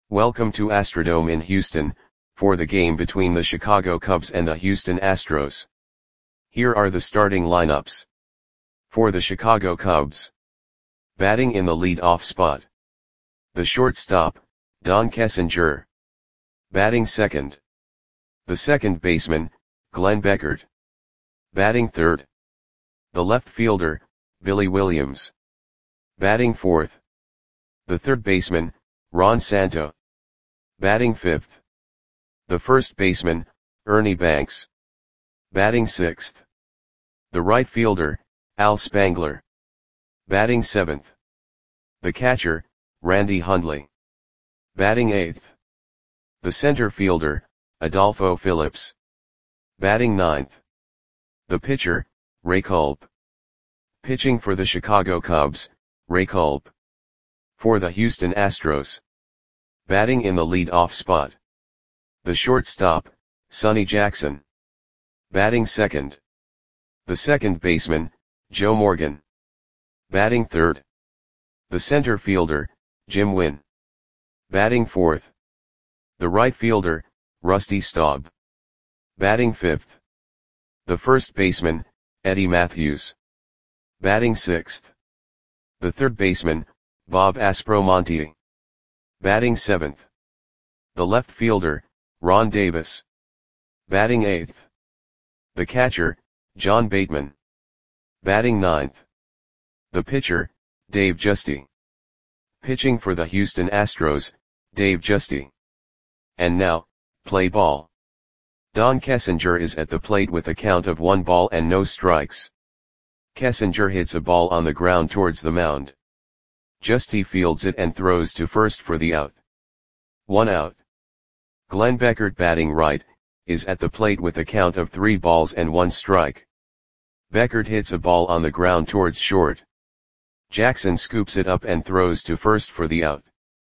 Welcome to Astrodome in Houston, for the game between the Chicago Cubs and the Houston Astros. Here are the starting lineups. For the Chicago Cubs. Batting in the lead-off spot. The shortstop, Don Kessinger. Batting second. The second baseman, Glenn Beckert. Batting third. The left fielder, Billy Williams. Batting fourth. The third baseman, Ron Santo. Batting fifth. The first baseman, Ernie Banks. Batting sixth. The right fielder, Al Spangler. Batting seventh. The catcher, Randy Hundley. Batting eighth. The center fielder, Adolfo Phillips. Batting ninth. The pitcher, Ray Culp. Pitching for the Chicago Cubs, Ray Culp. For the Houston Astros. Batting in the lead-off spot. The shortstop, Sonny Jackson. Batting second. The second baseman, Joe Morgan. Batting third. The center fielder, Jim Wynn. Batting fourth. The right fielder, Rusty Staub. Batting fifth. The first baseman, Eddie Matthews. Batting sixth. The third baseman, Bob Aspromonte. Batting seventh. The left fielder, Ron Davis. Batting eighth. The catcher, John Bateman. Batting ninth. The pitcher, Dave Giusti. Pitching for the Houston Astros, Dave Giusti. And now, play ball. Don Kessinger is at the plate with a count of 1 ball and no strikes. Kessinger hits a ball on the ground towards the mound. Giusti fields it and throws to first for the out. 1 out. Glenn Beckert, batting right, is at the plate with a count of 3 balls and 1 strike. Beckert hits a ball on the ground towards short. Jackson scoops it up and throws to first for the out.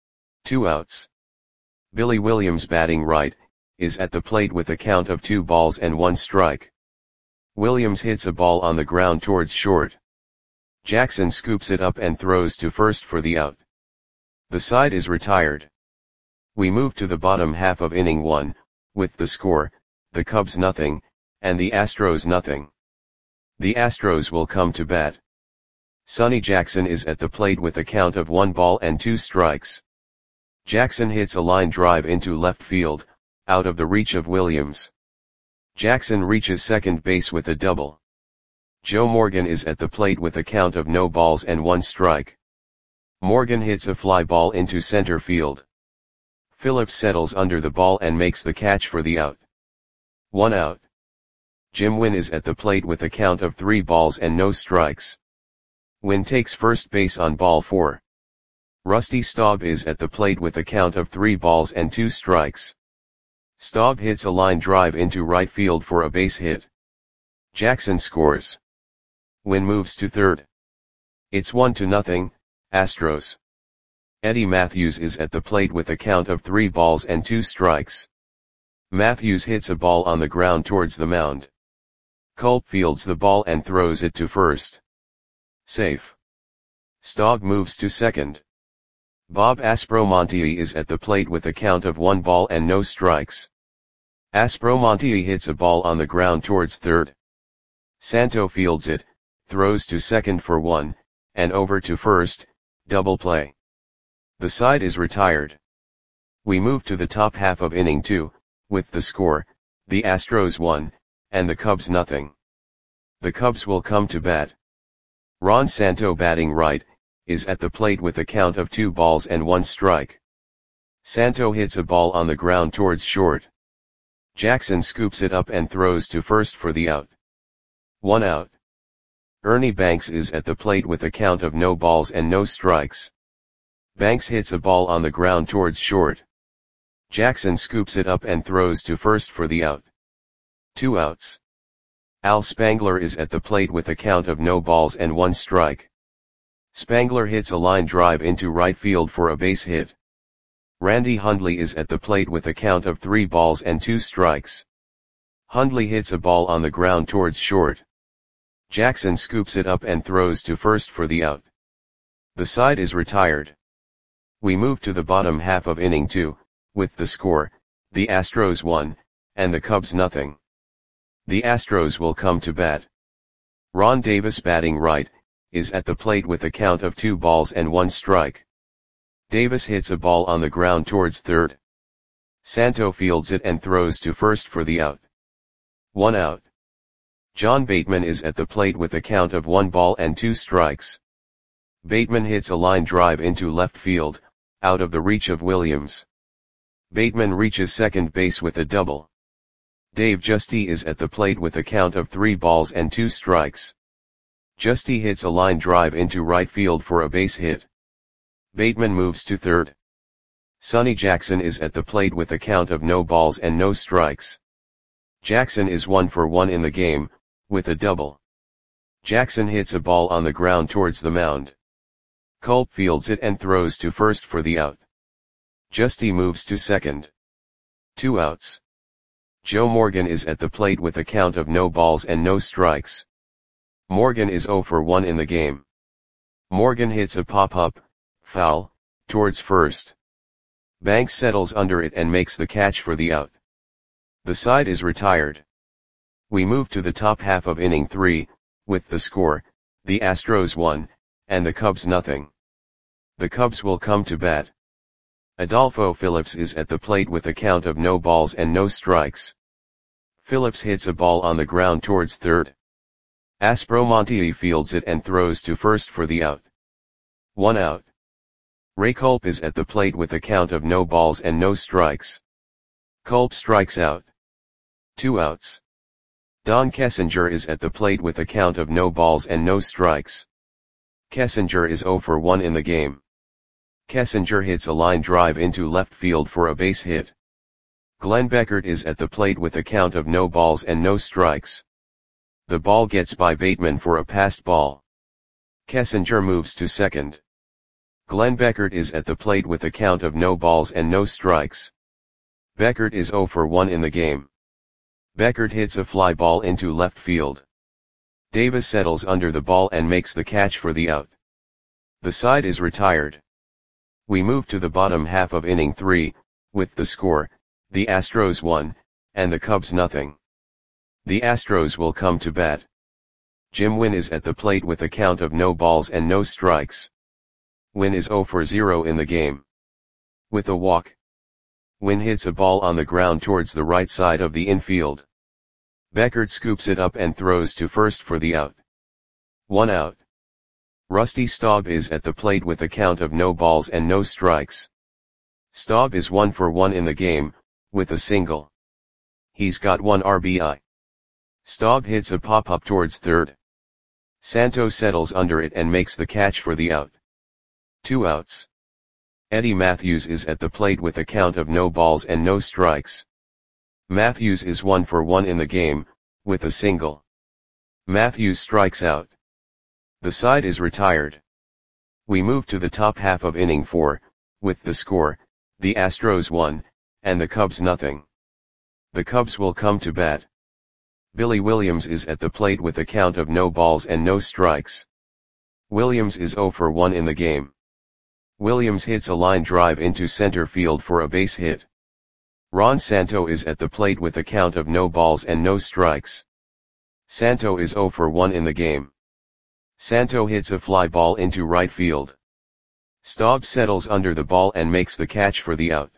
2 outs. Billy Williams, batting right, is at the plate with a count of 2 balls and 1 strike. Williams hits a ball on the ground towards short. Jackson scoops it up and throws to first for the out. The side is retired. We move to the bottom half of inning 1, with the score, the Cubs nothing, and the Astros nothing. The Astros will come to bat. Sonny Jackson is at the plate with a count of 1 ball and 2 strikes. Jackson hits a line drive into left field, out of the reach of Williams. Jackson reaches second base with a double. Joe Morgan is at the plate with a count of no balls and 1 strike. Morgan hits a fly ball into center field. Phillips settles under the ball and makes the catch for the out. 1 out. Jim Wynn is at the plate with a count of 3 balls and no strikes. Wynn takes first base on ball 4. Rusty Staub is at the plate with a count of 3 balls and 2 strikes. Staub hits a line drive into right field for a base hit. Jackson scores. Wynn moves to third. It's 1-0, Astros. Eddie Matthews is at the plate with a count of 3 balls and 2 strikes. Matthews hits a ball on the ground towards the mound. Culp fields the ball and throws it to first. Safe. Staub moves to second. Bob Aspromonte is at the plate with a count of 1 ball and no strikes. Aspromonte hits a ball on the ground towards third. Santo fields it, throws to second for 1, and over to first, double play. The side is retired. We move to the top half of inning 2, with the score, the Astros 1, and the Cubs nothing. The Cubs will come to bat. Ron Santo, batting right, is at the plate with a count of 2 balls and 1 strike. Santo hits a ball on the ground towards short. Jackson scoops it up and throws to first for the out. 1 out. Ernie Banks is at the plate with a count of no balls and no strikes. Banks hits a ball on the ground towards short. Jackson scoops it up and throws to first for the out. 2 outs. Al Spangler is at the plate with a count of no balls and 1 strike. Spangler hits a line drive into right field for a base hit. Randy Hundley is at the plate with a count of 3 balls and 2 strikes. Hundley hits a ball on the ground towards short. Jackson scoops it up and throws to first for the out. The side is retired. We move to the bottom half of inning 2, with the score, the Astros 1, and the Cubs nothing. The Astros will come to bat. Ron Davis, batting right, is at the plate with a count of 2 balls and 1 strike. Davis hits a ball on the ground towards third. Santo fields it and throws to first for the out. 1 out. John Bateman is at the plate with a count of 1 ball and 2 strikes. Bateman hits a line drive into left field, out of the reach of Williams. Bateman reaches second base with a double. Dave Giusti is at the plate with a count of 3 balls and 2 strikes. Giusti hits a line drive into right field for a base hit. Bateman moves to third. Sonny Jackson is at the plate with a count of no balls and no strikes. Jackson is 1 for 1 in the game, with a double. Jackson hits a ball on the ground towards the mound. Culp fields it and throws to first for the out. Giusti moves to second. 2 outs. Joe Morgan is at the plate with a count of no balls and no strikes. Morgan is 0 for 1 in the game. Morgan hits a pop-up, foul, towards first. Banks settles under it and makes the catch for the out. The side is retired. We move to the top half of inning 3, with the score, the Astros 1, and the Cubs nothing. The Cubs will come to bat. Adolfo Phillips is at the plate with a count of no balls and no strikes. Phillips hits a ball on the ground towards third. Aspromonte fields it and throws to first for the out. 1 out. Ray Culp is at the plate with a count of no balls and no strikes. Culp strikes out. 2 outs. Don Kessinger is at the plate with a count of no balls and no strikes. Kessinger is 0 for 1 in the game. Kessinger hits a line drive into left field for a base hit. Glenn Beckert is at the plate with a count of no balls and no strikes. The ball gets by Bateman for a passed ball. Kessinger moves to second. Glenn Beckert is at the plate with a count of no balls and no strikes. Beckert is 0 for 1 in the game. Beckert hits a fly ball into left field. Davis settles under the ball and makes the catch for the out. The side is retired. We move to the bottom half of inning 3, with the score, the Astros 1, and the Cubs nothing. The Astros will come to bat. Jim Wynn is at the plate with a count of no balls and no strikes. Wynn is 0 for 0 in the game. With a walk. Wynn hits a ball on the ground towards the right side of the infield. Beckert scoops it up and throws to first for the out. 1 out. Rusty Staub is at the plate with a count of no balls and no strikes. Staub is 1 for 1 in the game, with a single. He's got 1 RBI. Staub hits a pop-up towards third. Santo settles under it and makes the catch for the out. 2 outs. Eddie Matthews is at the plate with a count of no balls and no strikes. Matthews is 1 for 1 in the game, with a single. Matthews strikes out. The side is retired. We move to the top half of inning 4, with the score, the Astros 1, and the Cubs nothing. The Cubs will come to bat. Billy Williams is at the plate with a count of no balls and no strikes. Williams is 0 for 1 in the game. Williams hits a line drive into center field for a base hit. Ron Santo is at the plate with a count of no balls and no strikes. Santo is 0 for 1 in the game. Santo hits a fly ball into right field. Staub settles under the ball and makes the catch for the out.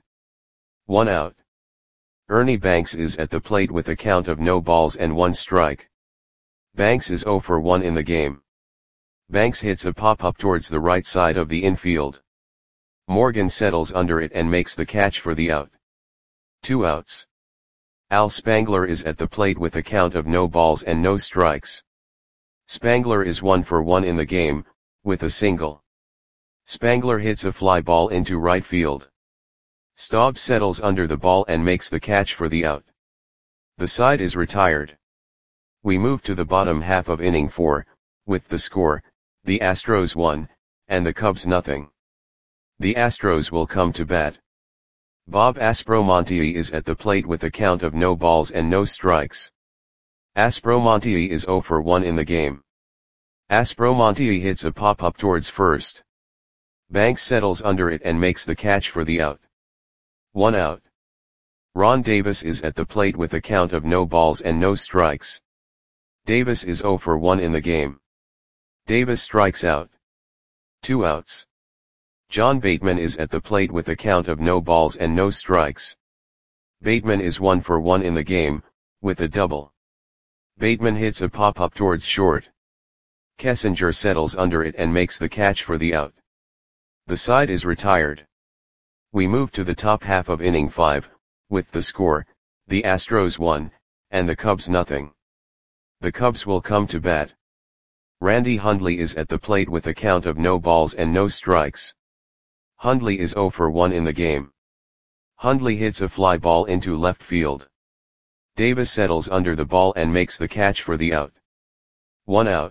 1 out. Ernie Banks is at the plate with a count of no balls and 1 strike. Banks is 0 for 1 in the game. Banks hits a pop-up towards the right side of the infield. Morgan settles under it and makes the catch for the out. 2 outs. Al Spangler is at the plate with a count of no balls and no strikes. Spangler is 1 for 1 in the game, with a single. Spangler hits a fly ball into right field. Staub settles under the ball and makes the catch for the out. The side is retired. We move to the bottom half of inning 4, with the score, the Astros 1, and the Cubs nothing. The Astros will come to bat. Bob Aspromonte is at the plate with a count of no balls and no strikes. Aspromonte is 0 for 1 in the game. Aspromonte hits a pop-up towards first. Banks settles under it and makes the catch for the out. 1 out. Ron Davis is at the plate with a count of no balls and no strikes. Davis is 0 for 1 in the game. Davis strikes out. 2 outs. John Bateman is at the plate with a count of no balls and no strikes. Bateman is 1 for 1 in the game, with a double. Bateman hits a pop-up towards short. Kessinger settles under it and makes the catch for the out. The side is retired. We move to the top half of inning 5, with the score, the Astros 1, and the Cubs nothing. The Cubs will come to bat. Randy Hundley is at the plate with a count of no balls and no strikes. Hundley is 0 for 1 in the game. Hundley hits a fly ball into left field. Davis settles under the ball and makes the catch for the out. 1 out.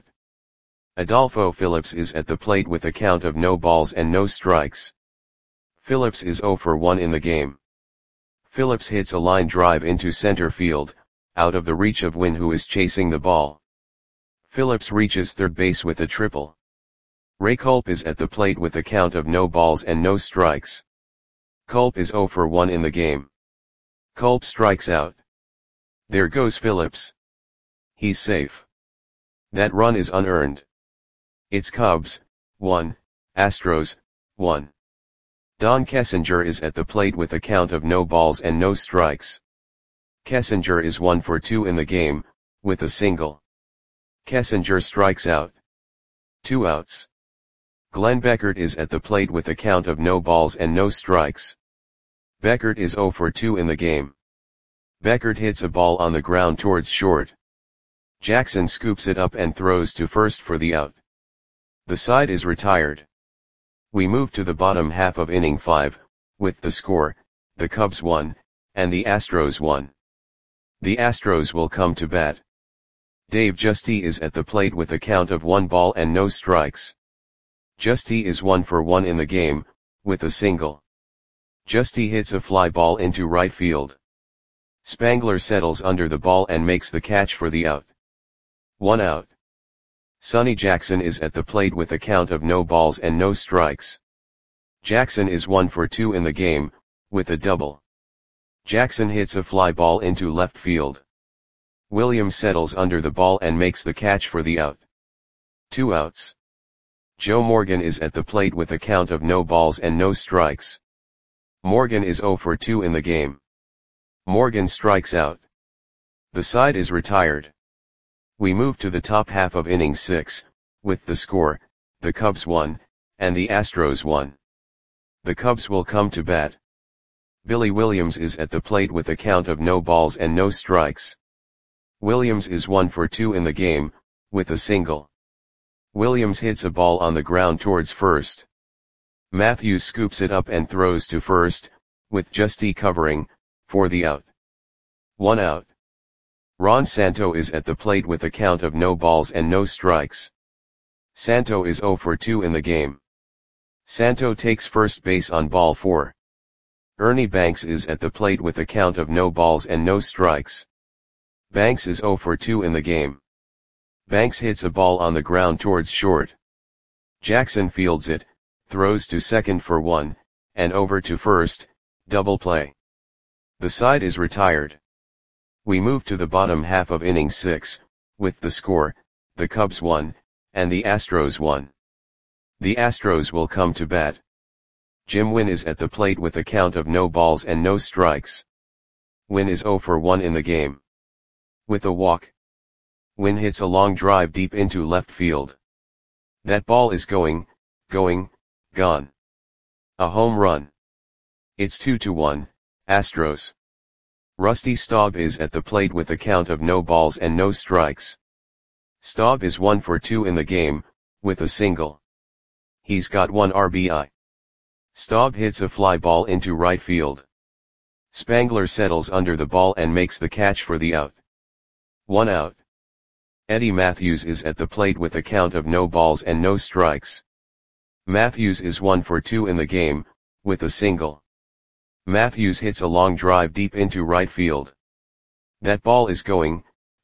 Adolfo Phillips is at the plate with a count of no balls and no strikes. Phillips is 0 for 1 in the game. Phillips hits a line drive into center field, out of the reach of Wynn, who is chasing the ball. Phillips reaches third base with a triple. Ray Culp is at the plate with a count of no balls and no strikes. Culp is 0 for 1 in the game. Culp strikes out. There goes Phillips. He's safe. That run is unearned. It's Cubs, 1, Astros, 1. Don Kessinger is at the plate with a count of no balls and no strikes. Kessinger is 1 for 2 in the game, with a single. Kessinger strikes out. 2 outs. Glenn Beckert is at the plate with a count of no balls and no strikes. Beckert is 0 for 2 in the game. Beckert hits a ball on the ground towards short. Jackson scoops it up and throws to first for the out. The side is retired. We move to the bottom half of inning 5, with the score, the Cubs 1, and the Astros 1. The Astros will come to bat. Dave Giusti is at the plate with a count of 1 ball and no strikes. Giusti is 1 for 1 in the game, with a single. Giusti hits a fly ball into right field. Spangler settles under the ball and makes the catch for the out. 1 out. Sonny Jackson is at the plate with a count of no balls and no strikes. Jackson is 1 for 2 in the game, with a double. Jackson hits a fly ball into left field. Williams settles under the ball and makes the catch for the out. 2 outs. Joe Morgan is at the plate with a count of no balls and no strikes. Morgan is 0 for 2 in the game. Morgan strikes out. The side is retired. We move to the top half of inning 6, with the score, the Cubs 1, and the Astros 1. The Cubs will come to bat. Billy Williams is at the plate with a count of no balls and no strikes. Williams is 1 for 2 in the game, with a single. Williams hits a ball on the ground towards first. Matthews scoops it up and throws to first, with Giusti covering, for the out. 1 out. Ron Santo is at the plate with a count of no balls and no strikes. Santo is 0 for 2 in the game. Santo takes first base on ball 4. Ernie Banks is at the plate with a count of no balls and no strikes. Banks is 0 for 2 in the game. Banks hits a ball on the ground towards short. Jackson fields it, throws to second for 1, and over to first, double play. The side is retired. We move to the bottom half of inning 6, with the score, the Cubs 1, and the Astros 1. The Astros will come to bat. Jim Wynn is at the plate with a count of no balls and no strikes. Wynn is 0 for 1 in the game. With a walk. Wynn hits a long drive deep into left field. That ball is going, gone. A home run. It's 2-1, Astros. Rusty Staub is at the plate with a count of no balls and no strikes. Staub is 1 for 2 in the game, with a single. He's got 1 RBI. Staub hits a fly ball into right field. Spangler settles under the ball and makes the catch for the out. 1 out. Eddie Matthews is at the plate with a count of no balls and no strikes. Matthews is 1 for 2 in the game, with a single. Matthews hits a long drive deep into right field. That ball is going,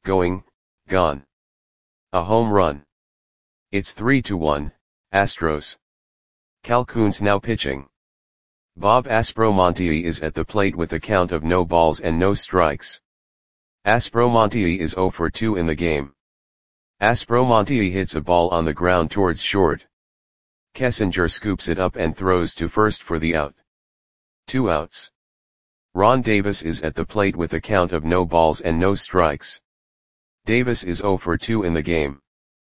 gone. A home run. It's 3-1, Astros. Calcouns now pitching. Bob Aspromonte is at the plate with a count of no balls and no strikes. Aspromonte is 0 for 2 in the game. Aspromonte hits a ball on the ground towards short. Kessinger scoops it up and throws to first for the out. 2 outs. Ron Davis is at the plate with a count of no balls and no strikes. Davis is 0 for 2 in the game.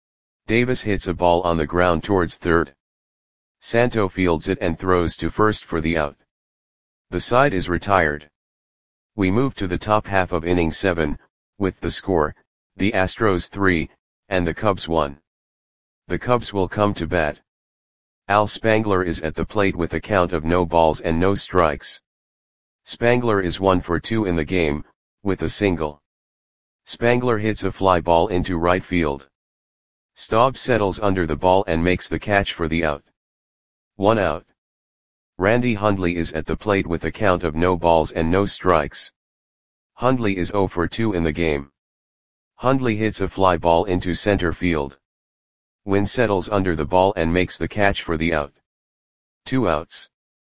Davis hits a ball on the ground towards third. Santo fields it and throws to first for the out. The side is retired. We move to the top half of inning 7, with the score, the Astros 3, and the Cubs 1. The Cubs will come to bat. Al Spangler is at the plate with a count of no balls and no strikes. Spangler is 1 for 2 in the game, with a single. Spangler hits a fly ball into right field. Staub settles under the ball and makes the catch for the out. 1 out. Randy Hundley is at the plate with a count of no balls and no strikes. Hundley is 0 for 2 in the game. Hundley hits a fly ball into center field. Wynn settles under the ball and makes the catch for the out. 2 outs.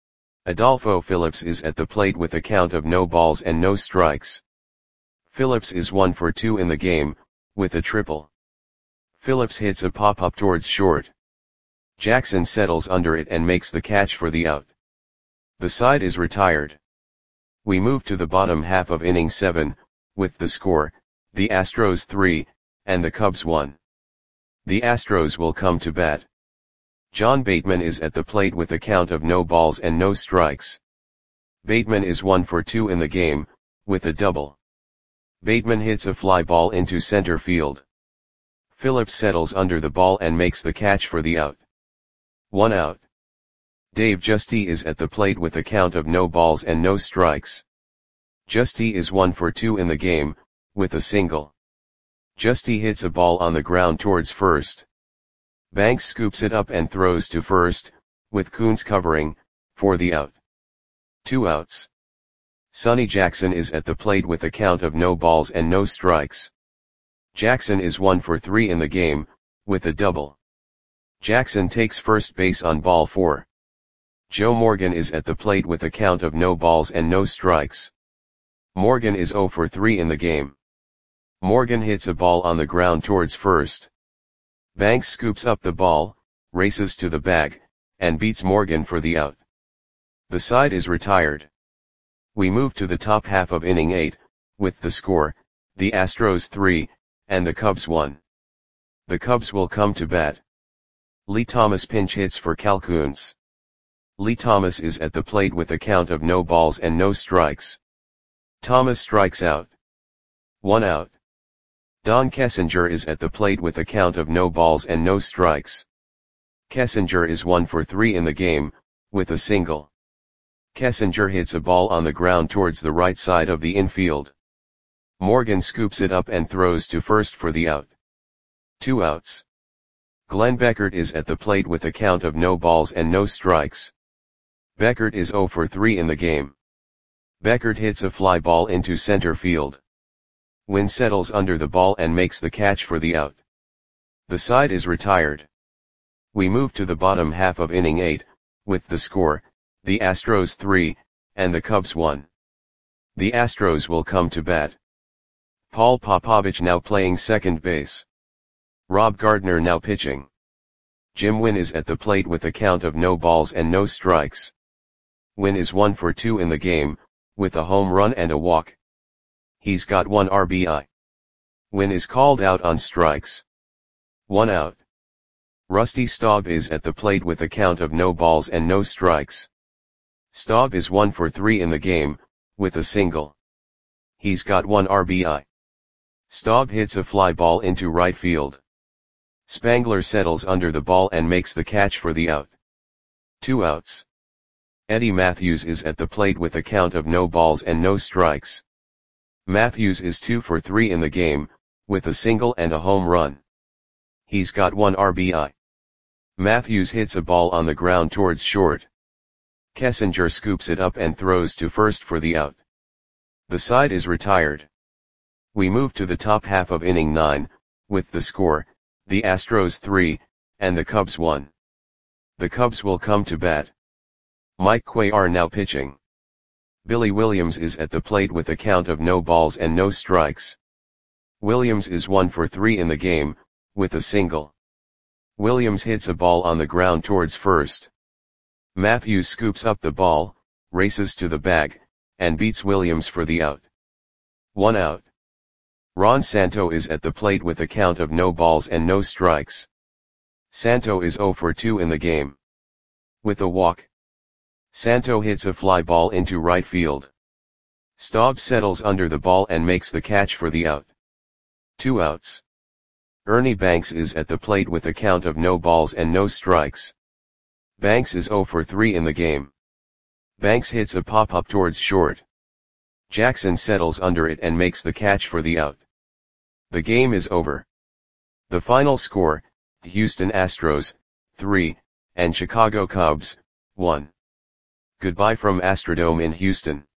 Adolfo Phillips is at the plate with a count of no balls and no strikes. Phillips is 1 for 2 in the game, with a triple. Phillips hits a pop-up towards short. Jackson settles under it and makes the catch for the out. The side is retired. We move to the bottom half of inning 7, with the score, the Astros 3, and the Cubs 1. The Astros will come to bat. John Bateman is at the plate with a count of no balls and no strikes. Bateman is 1 for 2 in the game, with a double. Bateman hits a fly ball into center field. Phillips settles under the ball and makes the catch for the out. 1 out. Dave Giusti is at the plate with a count of no balls and no strikes. Giusti is 1 for 2 in the game, with a single. Giusti hits a ball on the ground towards first. Banks scoops it up and throws to first, with Coons covering, for the out. 2 outs. Sonny Jackson is at the plate with a count of no balls and no strikes. Jackson is 1 for 3 in the game, with a double. Jackson takes first base on ball 4. Joe Morgan is at the plate with a count of no balls and no strikes. Morgan is 0 for 3 in the game. Morgan hits a ball on the ground towards first. Banks scoops up the ball, races to the bag, and beats Morgan for the out. The side is retired. We move to the top half of inning 8, with the score, the Astros 3, and the Cubs 1. The Cubs will come to bat. Lee Thomas pinch hits for Calcouns. Lee Thomas is at the plate with a count of no balls and no strikes. Thomas strikes out. 1 out. Don Kessinger is at the plate with a count of no balls and no strikes. Kessinger is 1 for 3 in the game, with a single. Kessinger hits a ball on the ground towards the right side of the infield. Morgan scoops it up and throws to first for the out. 2 outs. Glenn Beckert is at the plate with a count of no balls and no strikes. Beckert is 0 for 3 in the game. Beckert hits a fly ball into center field. Wynn settles under the ball and makes the catch for the out. The side is retired. We move to the bottom half of inning 8, with the score, the Astros 3, and the Cubs 1. The Astros will come to bat. Paul Popovich now playing second base. Rob Gardner now pitching. Jim Wynn is at the plate with a count of no balls and no strikes. Wynn is 1 for 2 in the game, with a home run and a walk. He's got 1 RBI. Wynn is called out on strikes. 1 out. Rusty Staub is at the plate with a count of no balls and no strikes. Staub is 1 for 3 in the game, with a single. He's got 1 RBI. Staub hits a fly ball into right field. Spangler settles under the ball and makes the catch for the out. 2 outs. Eddie Matthews is at the plate with a count of no balls and no strikes. Matthews is 2 for 3 in the game, with a single and a home run. He's got 1 RBI. Matthews hits a ball on the ground towards short. Kessinger scoops it up and throws to first for the out. The side is retired. We move to the top half of inning 9, with the score, the Astros 3, and the Cubs 1. The Cubs will come to bat. Mike Cuellar now pitching. Billy Williams is at the plate with a count of no balls and no strikes. Williams is 1 for 3 in the game, with a single. Williams hits a ball on the ground towards first. Matthews scoops up the ball, races to the bag, and beats Williams for the out. 1 out. Ron Santo is at the plate with a count of no balls and no strikes. Santo is 0 for 2 in the game. With a walk. Santo hits a fly ball into right field. Staub settles under the ball and makes the catch for the out. 2 outs. Ernie Banks is at the plate with a count of no balls and no strikes. Banks is 0 for 3 in the game. Banks hits a pop-up towards short. Jackson settles under it and makes the catch for the out. The game is over. The final score, Houston Astros, 3, and Chicago Cubs, 1. Goodbye from Astrodome in Houston.